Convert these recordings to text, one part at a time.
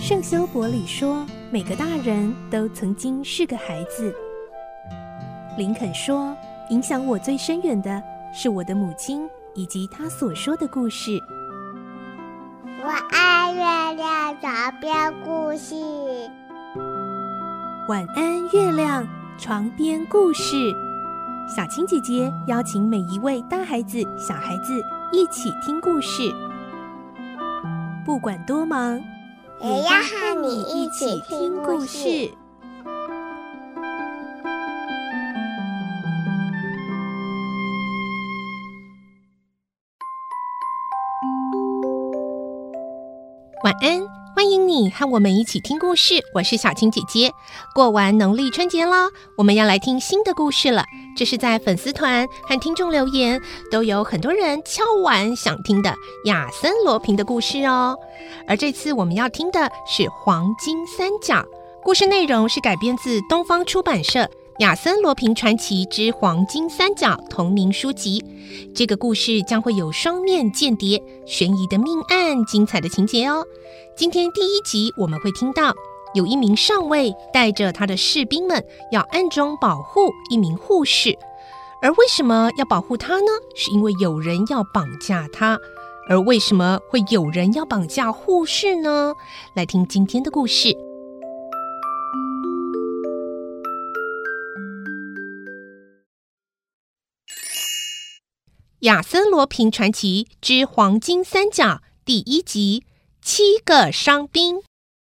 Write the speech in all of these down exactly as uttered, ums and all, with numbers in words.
圣修伯里说，每个大人都曾经是个孩子。林肯说，影响我最深远的是我的母亲以及她所说的故事。 我爱月亮床边故事。 晚安，月亮床边故事。小青姐姐邀请每一位大孩子、小孩子一起听故事，不管多忙， 也要和你一起听故事。 晚安，欢迎你和我们一起听故事，我是小青姐姐。过完农历春节啦，我们要来听新的故事了。这是在粉丝团和听众留言都有很多人敲碗想听的亚森罗平的故事哦。而这次我们要听的是黄金三角，故事内容是改编自东方出版社亚森罗平传奇之黄金三角同名书籍。这个故事将会有双面间谍、悬疑的命案、精彩的情节哦。今天第一集我们会听到有一名上尉带着他的士兵们要暗中保护一名护士，而为什么要保护他呢？是因为有人要绑架他。而为什么会有人要绑架护士呢？来听今天的故事。亚森罗平传奇之黄金三角第一集，七个伤兵。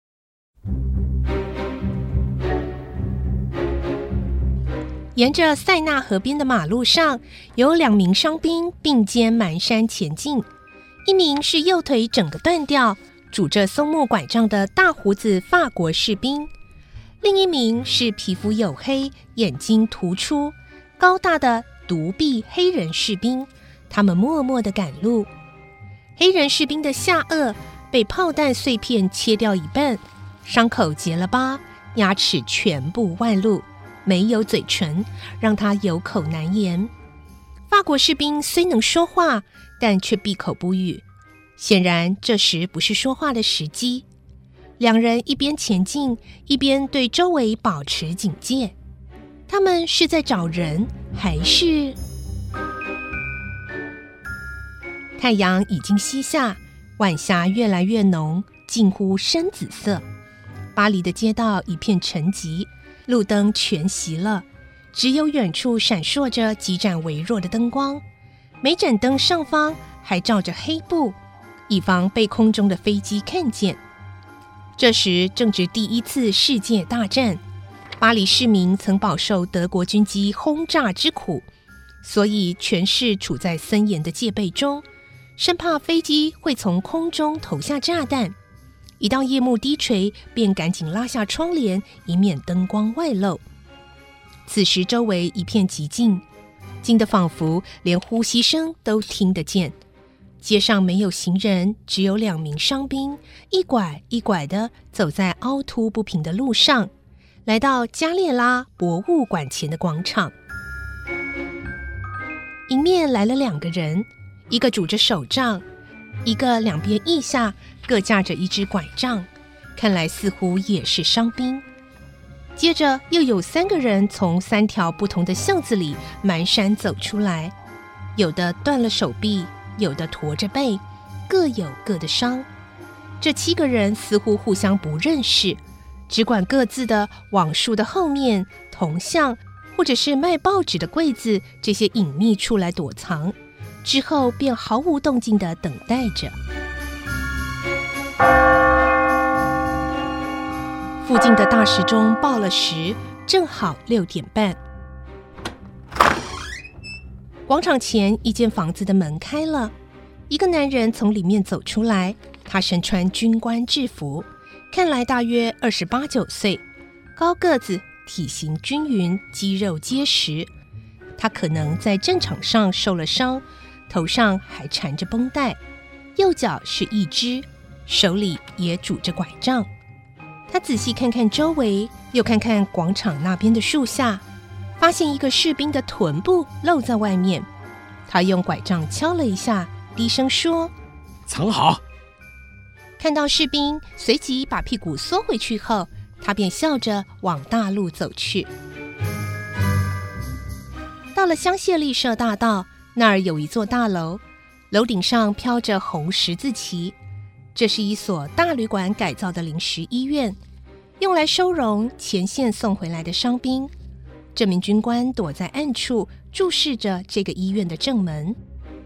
沿着塞纳河边的马路上，有两名伤兵并肩蹒跚前进，一名是右腿整个断掉、拄着松木拐杖的大胡子法国士兵，另一名是皮肤黝黑、眼睛突出、高大的独臂黑人士兵。他们默默地赶路。黑人士兵的下颚被炮弹碎片切掉一半，伤口结了疤，牙齿全部外露，没有嘴唇，让他有口难言。法国士兵虽能说话，但却闭口不语，显然这时不是说话的时机。两人一边前进，一边对周围保持警戒。他们是在找人，还是……太阳已经西下，晚霞越来越浓，近乎深紫色。巴黎的街道一片沉寂，路灯全熄了，只有远处闪烁着几盏微弱的灯光，每盏灯上方还罩着黑布，以防被空中的飞机看见。这时正值第一次世界大战，巴黎市民曾饱受德国军机轰炸之苦，所以全市处在森严的戒备中，生怕飞机会从空中投下炸弹。一到夜幕低垂，便赶紧拉下窗帘，以免灯光外露。此时周围一片寂静，静得仿佛连呼吸声都听得见。街上没有行人，只有两名伤兵一拐一拐地走在凹凸不平的路上，来到加列拉博物馆前的广场。迎面来了两个人，一个拄着手杖，一个两边腋下各架着一只拐杖，看来似乎也是伤兵。接着又有三个人从三条不同的巷子里蹒跚走出来，有的断了手臂，有的驼着背，各有各的伤。这七个人似乎互相不认识，只管各自的往树的后面、铜像或者是卖报纸的柜子这些隐秘处来躲藏，之后便毫无动静地等待着。附近的大时钟报了时，正好六点半。广场前一间房子的门开了，一个男人从里面走出来，他身穿军官制服，看来大约二十八九岁，高个子，体型均匀，肌肉结实。他可能在战场上受了伤，头上还缠着绷带，右脚是一只，手里也拄着拐杖。他仔细看看周围，又看看广场那边的树下，发现一个士兵的臀部露在外面。他用拐杖敲了一下，低声说：“ 藏好。” 看到士兵随即把屁股缩回去后，他便笑着往大路走去。到了香榭丽舍大道，那儿有一座大楼，楼顶上飘着红十字旗。这是一所大旅馆改造的临时医院，用来收容前线送回来的伤兵。这名军官躲在暗处，注视着这个医院的正门。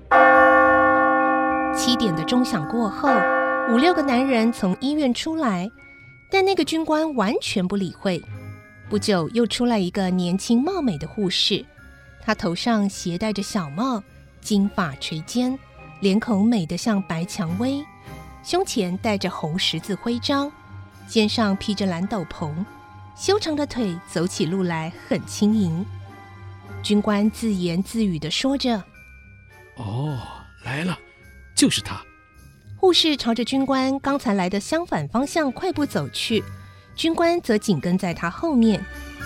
七点的钟响过后，五六个男人从医院出来，但那个军官完全不理会。不久，又出来一个年轻貌美的护士，她头上斜戴着小帽，金发垂肩，脸孔美得像白蔷薇，胸前戴着红十字徽章，肩上披着蓝斗篷，修长的腿走起路来很轻盈。军官自言自语地说着：“ 哦，来了，就是他。” 护士朝着军官刚才来的相反方向快步走去，军官则紧跟在他后面。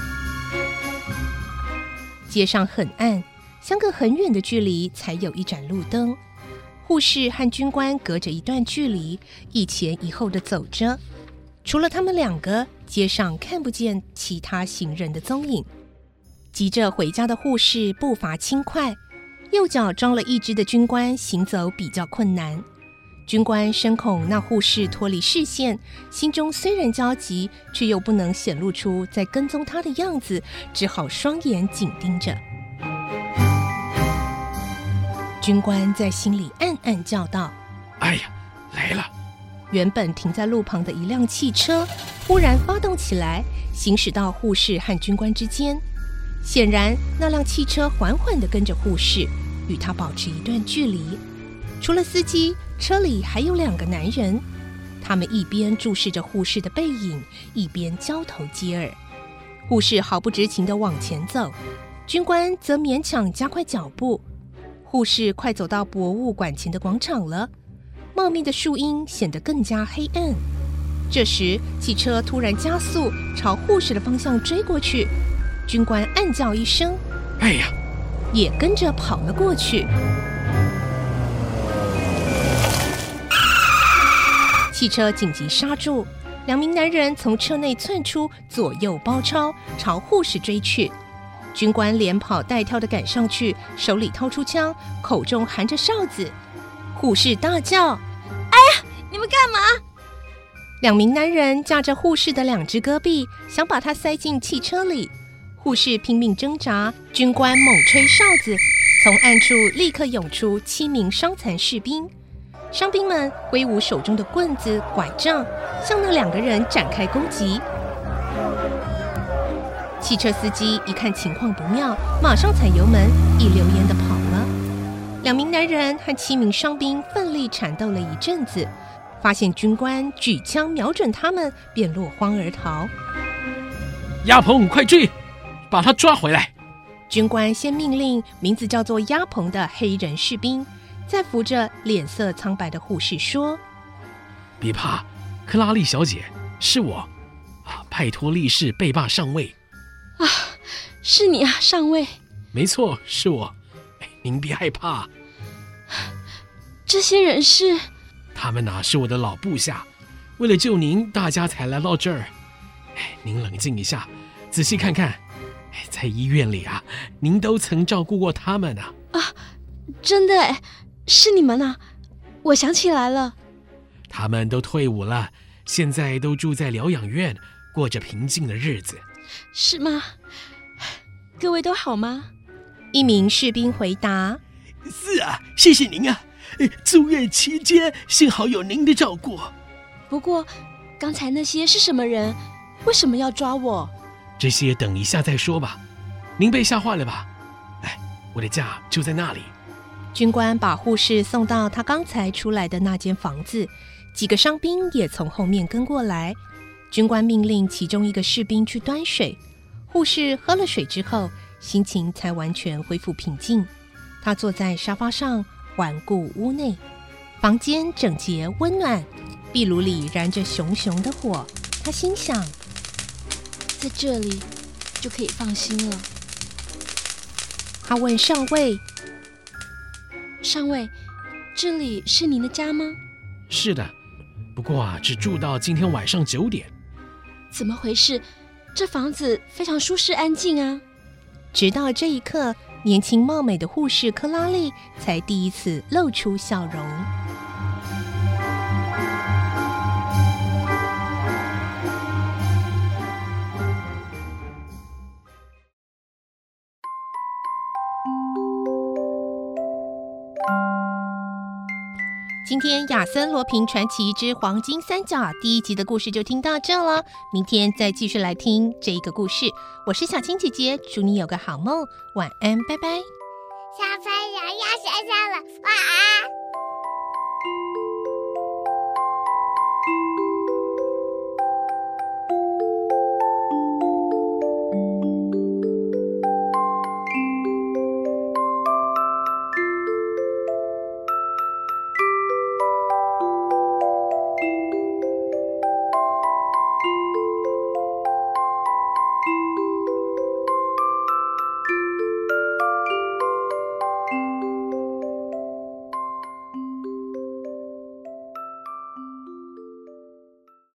街上很暗，相隔很远的距离才有一盏路灯。护士和军官隔着一段距离，一前一后地走着。除了他们两个，街上看不见其他行人的踪影。急着回家的护士步伐轻快，右脚装了一只的军官行走比较困难。军官深恐那护士脱离视线，心中虽然焦急，却又不能显露出在跟踪他的样子，只好双眼紧盯着。军官在心里暗暗叫道：“ 哎呀，来了！” 原本停在路旁的一辆汽车忽然发动起来，行驶到护士和军官之间。显然，那辆汽车缓缓地跟着护士，与他保持一段距离。除了司机，车里还有两个男人，他们一边注视着护士的背影，一边交头接耳。护士毫不知情地往前走，军官则勉强加快脚步。护士快走到博物馆前的广场了，茂密的树荫显得更加黑暗。这时，汽车突然加速，朝护士的方向追过去。军官暗叫一声：“ 哎呀！” 也跟着跑了过去。汽车紧急刹住，两名男人从车内窜出，左右包抄，朝护士追去。军官连跑带跳地赶上去，手里掏出枪，口中含着哨子。护士大叫：“ 哎呀，你们干嘛？” 两名男人架着护士的两只胳臂，想把她塞进汽车里。护士拼命挣扎，军官猛吹哨子，从暗处立刻涌出七名伤残士兵。伤兵们挥舞手中的棍子、拐杖，向那两个人展开攻击。汽车司机一看情况不妙，马上踩油门，一溜烟地跑了。两名男人和七名伤兵奋力缠斗了一阵子，发现军官举枪瞄准他们，便落荒而逃。 鸭鹏，快追，把他抓回来！ 军官先命令名字叫做鸭鹏的黑人士兵，再扶着脸色苍白的护士说：“ 别怕，克拉丽小姐，是我啊，派托利士贝霸上尉。” 啊，是你啊，上尉。 没错，是我。您别害怕。 这些人是？ 他们哪是我的老部下，为了救您，大家才来到这儿。您冷静一下，仔细看看，在医院里啊，您都曾照顾过他们啊。 啊，真的哎，是你们啊！我想起来了。 他们都退伍了，现在都住在疗养院，过着平静的日子。 是吗？各位都好吗？ 一名士兵回答：“ 是啊，谢谢您啊！住院期间，幸好有您的照顾。 不过，刚才那些是什么人？为什么要抓我？ 这些等一下再说吧。您被吓坏了吧？哎，我的家就在那里。” 军官把护士送到他刚才出来的那间房子，几个伤兵也从后面跟过来。军官命令其中一个士兵去端水，护士喝了水之后，心情才完全恢复平静。他坐在沙发上环顾屋内，房间整洁温暖，壁炉里燃着熊熊的火。他心想， 在这里就可以放心了。 他问上尉：“ 上尉，这里是您的家吗？” 是的， 不过啊，只住到今天晚上九点。 怎么回事？这房子非常舒适安静啊。 直到这一刻，年轻貌美的护士克拉丽才第一次露出笑容。今天亚森罗平传奇之黄金三角第一集的故事就听到这了，明天再继续来听这一个故事。我是小青姐姐，祝你有个好梦，晚安，拜拜。 小朋友要睡觉了，晚安。